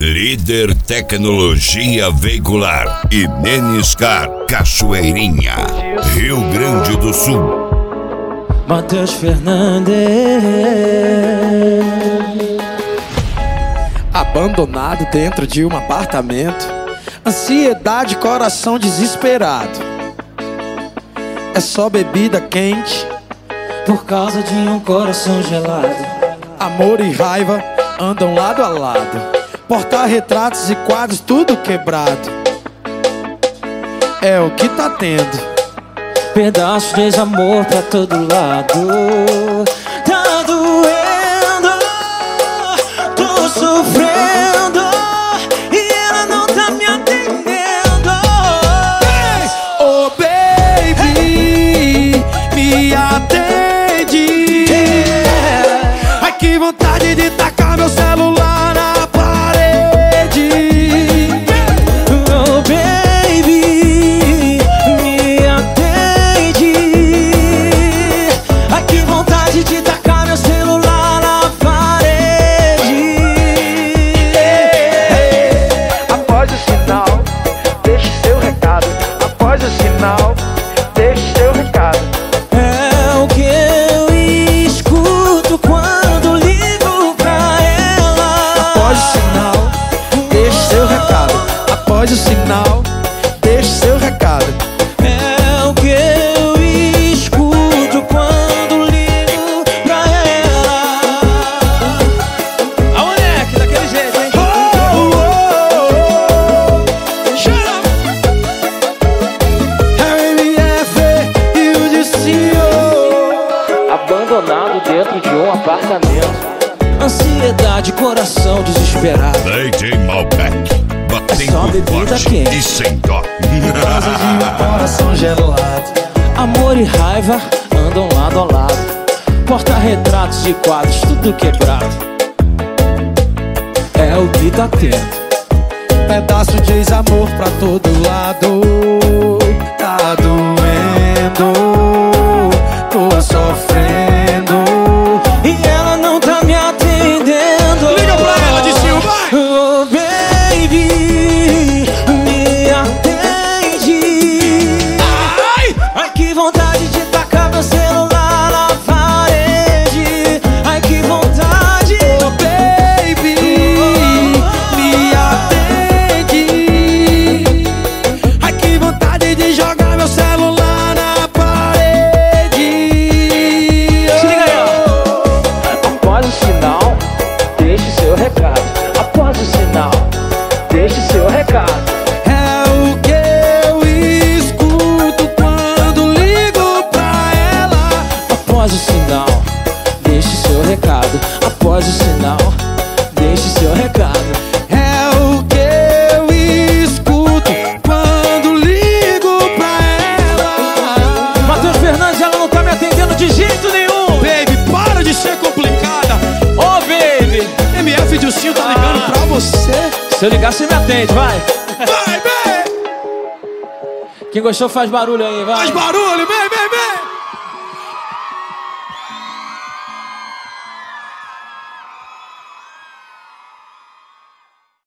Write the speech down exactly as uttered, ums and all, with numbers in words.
Líder Tecnologia Veicular e Neniscar Cachoeirinha, Rio Grande do Sul. Matheus Fernandes. Abandonado dentro de um apartamento, ansiedade, coração desesperado. É só bebida quente Por causa de um coração gelado. Amor e raiva andam lado a lado. Porta-retratos e quadros tudo quebrado. É o que tá tendo. Pedaços de desamor pra todo lado. Tá doendo, tô sofrendo e ela não tá me atendendo. Hey! Oh baby, me atende. Yeah. Ai que vontade de tacar meu celular na parede. Oh baby, me atende. Ai que vontade de tacar meu celular na parede. Após o sinal, deixe seu recado. Após o sinal, deixe seu recado. É o que eu escuto quando ligo pra ela. Após o sinal, deixe seu recado. Após o sinal, deixe seu recado. É o que eu escuto quando ligo pra ela. A moleque, daquele jeito, hein? Oh, oh, oh. Shut up. R M F e o Dicio. Abandonado dentro de um apartamento. Ansiedade, coração desesperado. D J Malbec, É só batendo bebida forte quente. e sem dó. Casa de um coração gelado. Amor e raiva andam lado a lado. Porta-retratos e quadros tudo quebrado. É o que tá tendo. Pedaço de desamor pra todo lado. Tá doendo, tô sofrendo. E ela não tá me atendendo. Liga pra ela, Dicinho, vai! Oh baby, me atende. Ai! Ai que vontade de tacar meu celular na parede. Ai que vontade. Oh baby, me atende. Ai que vontade de jogar meu celular na parede. Se liga aí, ó. Após o sinal, deixe seu recado. Após o sinal, deixe seu recado. É o que eu escuto quando ligo pra ela. Após o sinal, deixe seu recado. Após o sinal, deixe seu recado. É o que eu escuto quando ligo pra ela. Matheus Fernandes, ela não tá me atendendo de jeito nenhum. Baby, para de ser complicada. Ô, oh, baby, M F Dilcinho tá ligando pra você. se eu ligar, você me atende, vai. Vai, baby! Quem gostou faz barulho aí, vai. Faz barulho, vem, vem, vem!